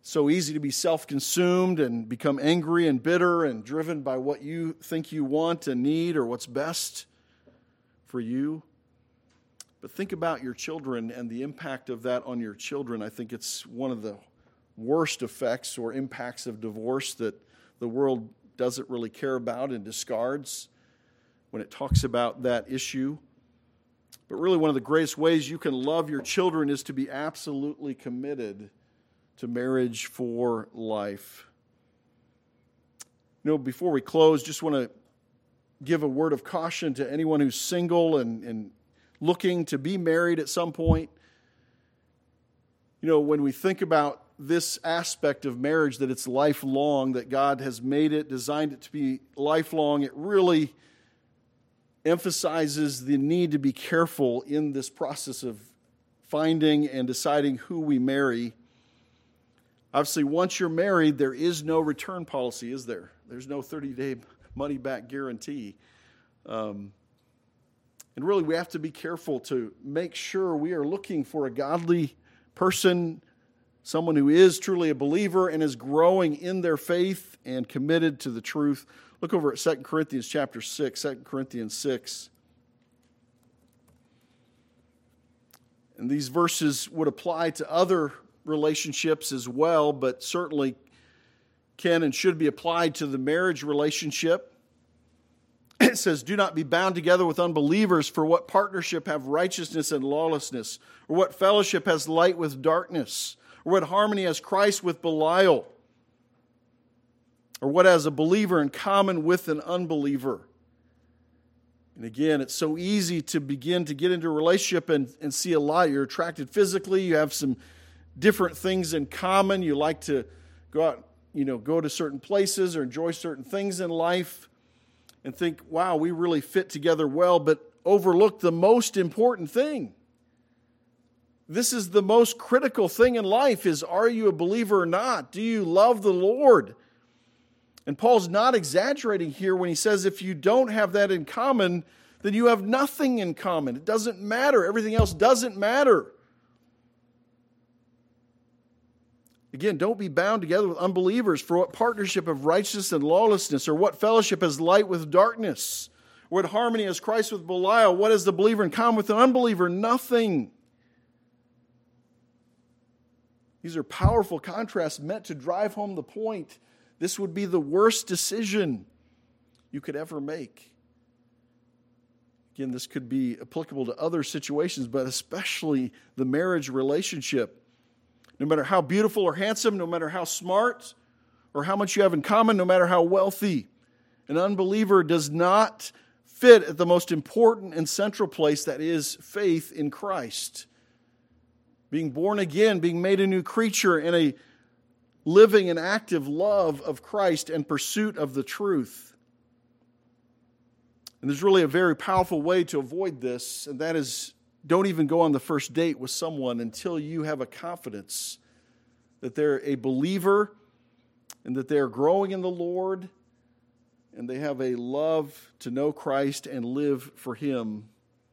Speaker 2: so easy to be self-consumed and become angry and bitter and driven by what you think you want and need or what's best for you. But think about your children and the impact of that on your children. I think it's one of the worst effects or impacts of divorce that the world doesn't really care about and discards when it talks about that issue. But really one of the greatest ways you can love your children is to be absolutely committed to marriage for life. You know, before we close, just want to give a word of caution to anyone who's single and, and looking to be married at some point. You know, when we think about this aspect of marriage, that it's lifelong, that God has made it, designed it to be lifelong, it really emphasizes the need to be careful in this process of finding and deciding who we marry. Obviously, once you're married, there is no return policy, is there? There's no thirty-day money-back guarantee. Um, and really, we have to be careful to make sure we are looking for a godly person, someone who is truly a believer and is growing in their faith and committed to the truth. Look over at Second Corinthians chapter six, Second Corinthians six. And these verses would apply to other relationships as well, but certainly can and should be applied to the marriage relationship. It says, "Do not be bound together with unbelievers, for what partnership have righteousness and lawlessness? Or what fellowship has light with darkness? Or what harmony has Christ with Belial? Or what has a believer in common with an unbeliever?" And again, it's so easy to begin to get into a relationship and, and see a lot. You're attracted physically, you have some different things in common. You like to go out, you know, go to certain places or enjoy certain things in life and think, wow, we really fit together well, but overlook the most important thing. This is the most critical thing in life is, are you a believer or not? Do you love the Lord? And Paul's not exaggerating here when he says if you don't have that in common, then you have nothing in common. It doesn't matter. Everything else doesn't matter. Again, don't be bound together with unbelievers, for what partnership of righteousness and lawlessness, or what fellowship has light with darkness, or what harmony has Christ with Belial? What has the believer in common with an unbeliever? Nothing. These are powerful contrasts meant to drive home the point. This would be the worst decision you could ever make. Again, this could be applicable to other situations, but especially the marriage relationship. No matter how beautiful or handsome, no matter how smart or how much you have in common, no matter how wealthy, an unbeliever does not fit at the most important and central place, that is faith in Christ. Being born again, being made a new creature, and a living and active love of Christ and pursuit of the truth. And there's really a very powerful way to avoid this, and that is, don't even go on the first date with someone until you have a confidence that they're a believer and that they're growing in the Lord and they have a love to know Christ and live for Him.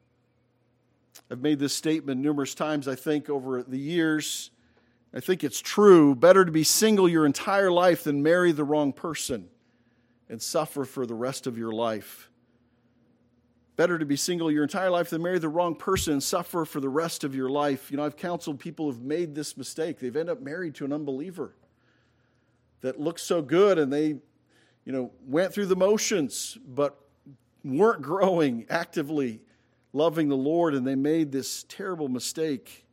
Speaker 2: I've made this statement numerous times, I think, over the years. I think it's true. Better to be single your entire life than marry the wrong person and suffer for the rest of your life. Better to be single your entire life than marry the wrong person and suffer for the rest of your life. You know, I've counseled people who've made this mistake. They've ended up married to an unbeliever that looks so good, and they, you know, went through the motions, but weren't growing actively, loving the Lord, and they made this terrible mistake.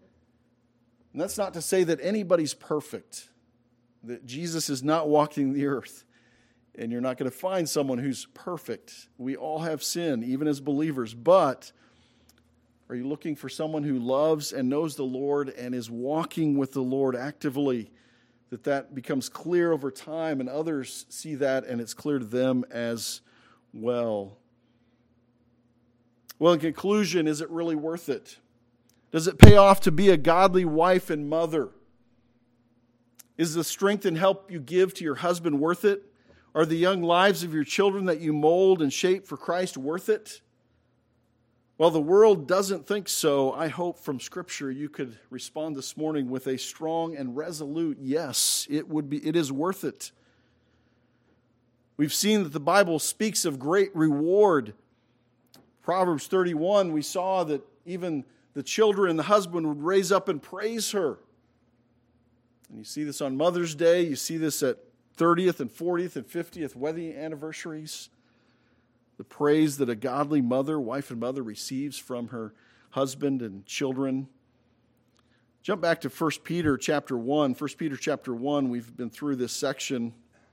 Speaker 2: And that's not to say that anybody's perfect, that Jesus is not walking the earth. And you're not going to find someone who's perfect. We all have sin, even as believers. But are you looking for someone who loves and knows the Lord and is walking with the Lord actively? That that becomes clear over time, and others see that, and it's clear to them as well. Well, in conclusion, is it really worth it? Does it pay off to be a godly wife and mother? Is the strength and help you give to your husband worth it? Are the young lives of your children that you mold and shape for Christ worth it? While the world doesn't think so, I hope from Scripture you could respond this morning with a strong and resolute yes, it would be, it is worth it. We've seen that the Bible speaks of great reward. Proverbs thirty-one, we saw that even the children and the husband would raise up and praise her. And you see this on Mother's Day, you see this at thirtieth and fortieth and fiftieth wedding anniversaries. The praise that a godly mother, wife and mother, receives from her husband and children. Jump back to First Peter chapter one. First Peter chapter one, we've been through this section.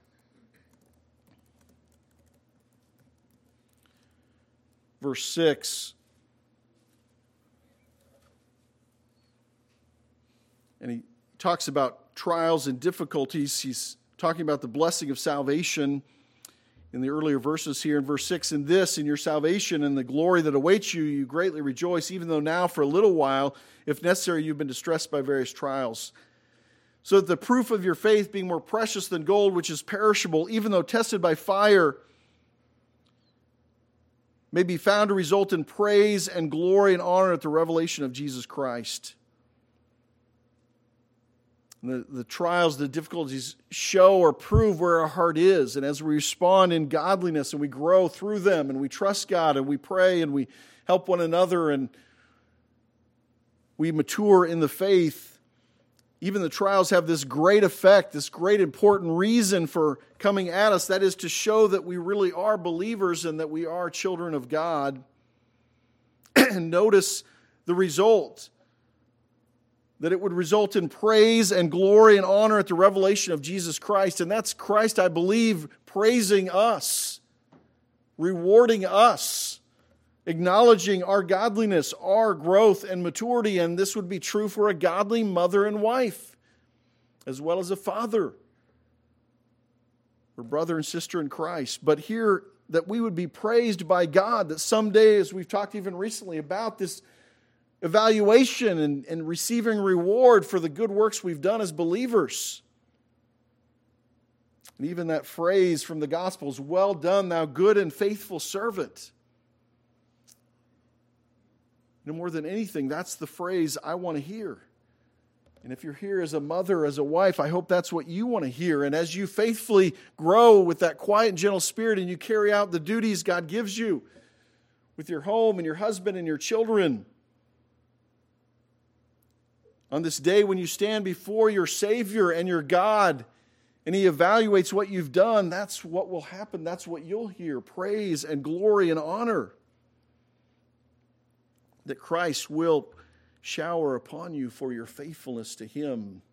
Speaker 2: Verse six. And he talks about trials and difficulties. He's talking about the blessing of salvation in the earlier verses here in verse six. In this, in your salvation and the glory that awaits you, you greatly rejoice, even though now for a little while, if necessary, you've been distressed by various trials. So that the proof of your faith, being more precious than gold, which is perishable, even though tested by fire, may be found to result in praise and glory and honor at the revelation of Jesus Christ. The, the trials, the difficulties show or prove where our heart is. And as we respond in godliness and we grow through them and we trust God and we pray and we help one another and we mature in the faith, even the trials have this great effect, this great important reason for coming at us. That is to show that we really are believers and that we are children of God. And notice the result. That it would result in praise and glory and honor at the revelation of Jesus Christ. And that's Christ, I believe, praising us, rewarding us, acknowledging our godliness, our growth and maturity. And this would be true for a godly mother and wife, as well as a father, or brother and sister in Christ. But here, that we would be praised by God, that someday, as we've talked even recently about this evaluation and, and receiving reward for the good works we've done as believers. And even that phrase from the Gospels, well done, thou good and faithful servant. No more than anything, that's the phrase I want to hear. And if you're here as a mother, as a wife, I hope that's what you want to hear. And as you faithfully grow with that quiet and gentle spirit and you carry out the duties God gives you with your home and your husband and your children, on this day when you stand before your Savior and your God and He evaluates what you've done, that's what will happen. That's what you'll hear. Praise and glory and honor. That Christ will shower upon you for your faithfulness to Him.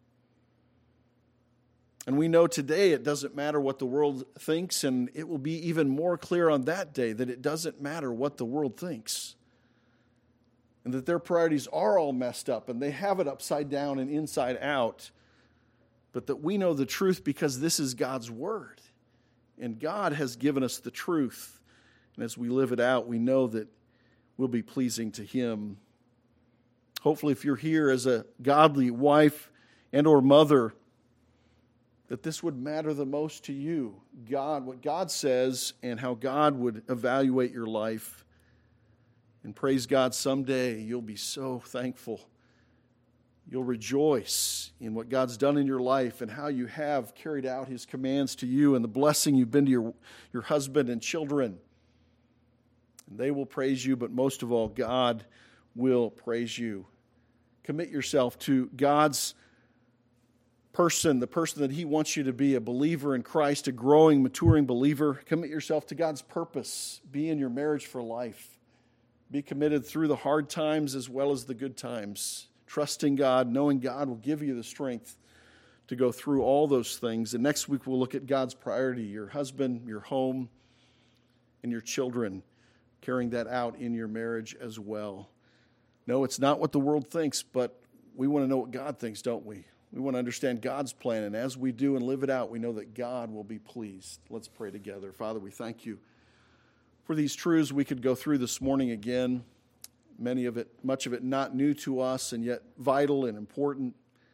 Speaker 2: And we know today it doesn't matter what the world thinks, and it will be even more clear on that day that it doesn't matter what the world thinks. And that their priorities are all messed up and they have it upside down and inside out. But that we know the truth because this is God's Word. And God has given us the truth. And as we live it out, we know that we'll be pleasing to Him. Hopefully, if you're here as a godly wife and or mother, that this would matter the most to you. God, what God says and how God would evaluate your life. And praise God, someday you'll be so thankful. You'll rejoice in what God's done in your life and how you have carried out His commands to you and the blessing you've been to your, your husband and children. And they will praise you, but most of all, God will praise you. Commit yourself to God's person, the person that He wants you to be, a believer in Christ, a growing, maturing believer. Commit yourself to God's purpose. Be in your marriage for life. Be committed through the hard times as well as the good times. Trusting God, knowing God will give you the strength to go through all those things. And next week we'll look at God's priority, your husband, your home, and your children, carrying that out in your marriage as well. No, it's not what the world thinks, but we want to know what God thinks, don't we? We want to understand God's plan, and as we do and live it out, we know that God will be pleased. Let's pray together. Father, we thank you for these truths we could go through this morning again. Many of it, much of it not new to us and yet vital and important.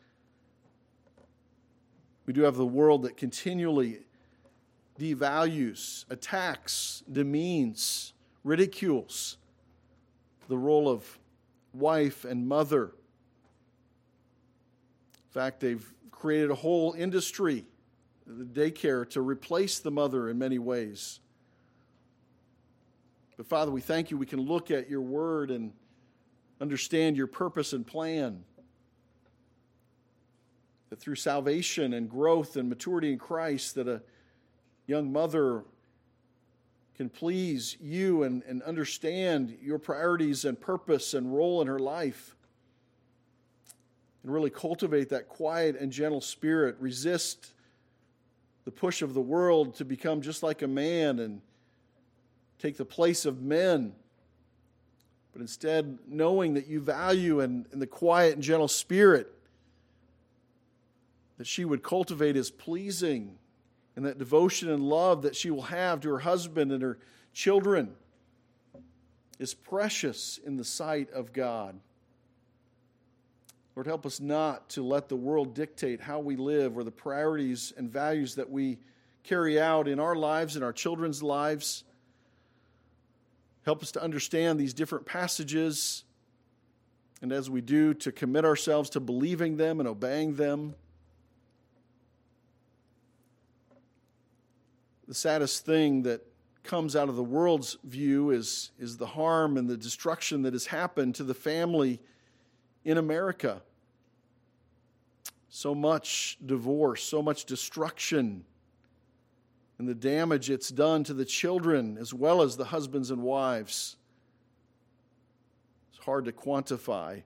Speaker 2: We do have the world that continually devalues, attacks, demeans, ridicules the role of wife and mother. In fact, they've created a whole industry, the daycare, to replace the mother in many ways. But Father, we thank you we can look at your word and understand your purpose and plan. That through salvation and growth and maturity in Christ, that a young mother can please you and, and understand your priorities and purpose and role in her life. And really cultivate that quiet and gentle spirit, resist the push of the world to become just like a man and take the place of men, but instead knowing that you value and, and the quiet and gentle spirit that she would cultivate is pleasing, and that devotion and love that she will have to her husband and her children is precious in the sight of God. Lord, help us not to let the world dictate how we live or the priorities and values that we carry out in our lives and our children's lives. Help us to understand these different passages, and as we do, to commit ourselves to believing them and obeying them. The saddest thing that comes out of the world's view is, is the harm and the destruction that has happened to the family in America. So much divorce, so much destruction, and the damage it's done to the children as well as the husbands and wives. It's hard to quantify.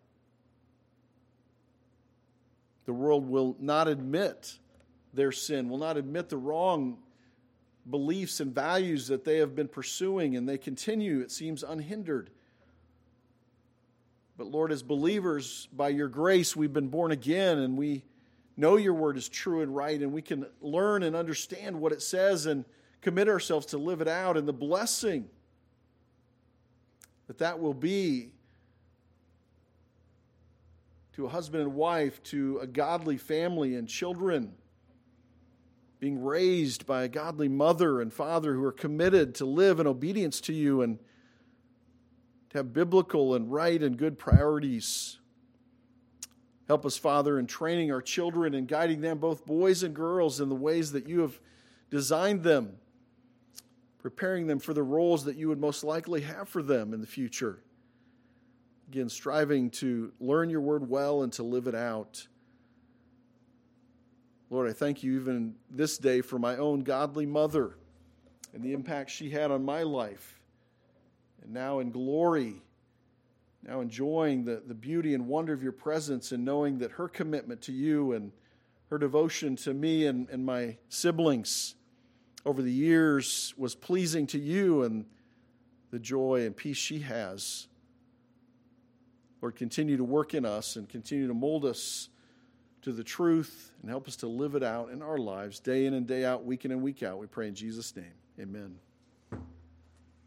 Speaker 2: The world will not admit their sin, will not admit the wrong beliefs and values that they have been pursuing, and they continue, it seems, unhindered. But Lord, as believers, by your grace, we've been born again, and we know your word is true and right, and we can learn and understand what it says and commit ourselves to live it out, and the blessing that that will be to a husband and wife, to a godly family and children, being raised by a godly mother and father who are committed to live in obedience to you and to have biblical and right and good priorities. Help us, Father, in training our children and guiding them, both boys and girls, in the ways that you have designed them, preparing them for the roles that you would most likely have for them in the future. Again, striving to learn your word well and to live it out. Lord, I thank you even this day for my own godly mother and the impact she had on my life. And now in glory, now enjoying the, the beauty and wonder of your presence, and knowing that her commitment to you and her devotion to me and, and my siblings over the years was pleasing to you, and the joy and peace she has. Lord, continue to work in us and continue to mold us to the truth and help us to live it out in our lives day in and day out, week in and week out. We pray in Jesus' name. Amen.